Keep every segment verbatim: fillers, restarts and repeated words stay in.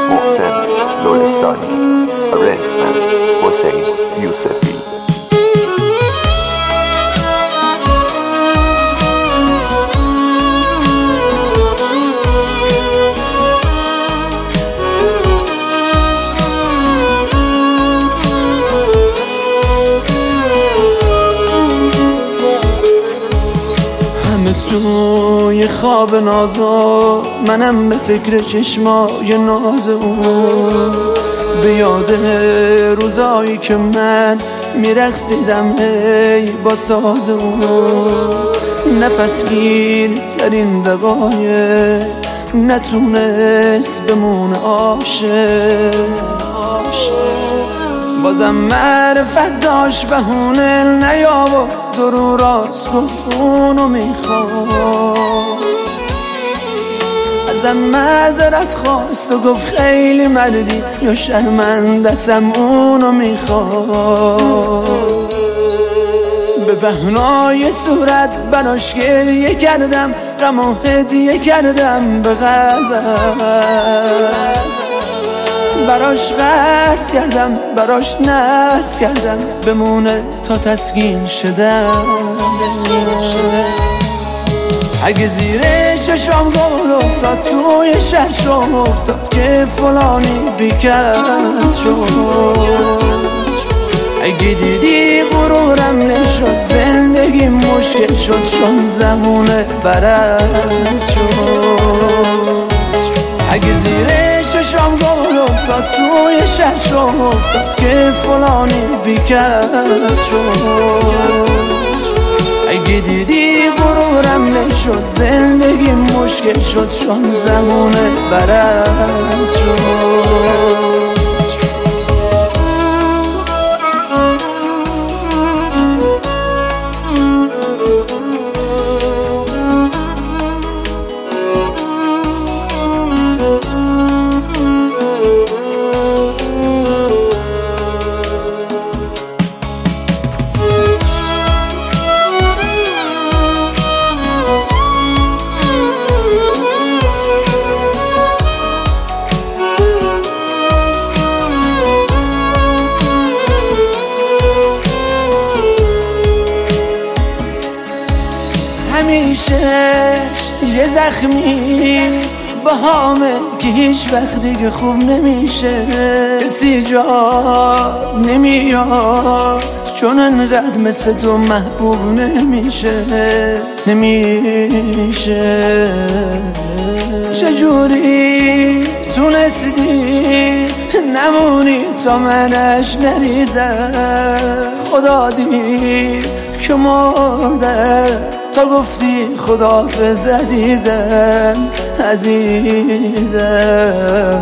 محسن لرستانی. Arrangement حسین یوسفی. توی خواب نازا منم به فکر چشمای ناز اون، به یاد روزایی که من میرقصیدم ای با ساز اون. نفس گیر ترین دقایق نتونست بمونه عاشق، بازم معرفت داشت بهونه نیاورد درو راست گفت اونو میخواد. ازم معذرت خواست و گفت خیلی مردی یا شرمندتم اونو میخواد. به بهنای صورت براش گریه کردم، غم و هدیه کردم به قلبم، براش قرض کردم براش ناز کردم بمونه تا تسکین شدم. اگه زیر چشام گل افتاد توی شرشم افتاد که فلانی بیکس شد. اگه دیدی غرورم نشد زندگی مشکل شد چون زمونه برس شد. اگه زیر چشام گل افتاد توی شرشم افتاد که فلانی بیکس شد. اگه دیدی غرورم نشد زندگی مشکل شد چون زمونه برس شد. همیشه یه زخمی با همه که هیچ وقت دیگه خوب نمیشه، کسی جا نمیاد چون انقدر مثل تو محبوب نمیشه نمیشه. چجوری تونستی نمونی تا منش نریزم؟ خدا دید که مرده تا گفتی خداحافظ عزیزم عزیزم.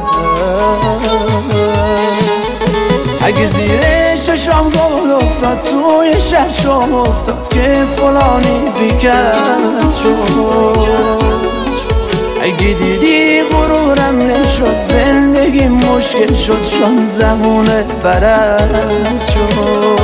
اگه زیر چشام گل افتاد توی شرشم افتاد که فلانی بیکس شد. اگه دیدی غرورم نشد زندگی مشکل شد چون زمونه برس شد.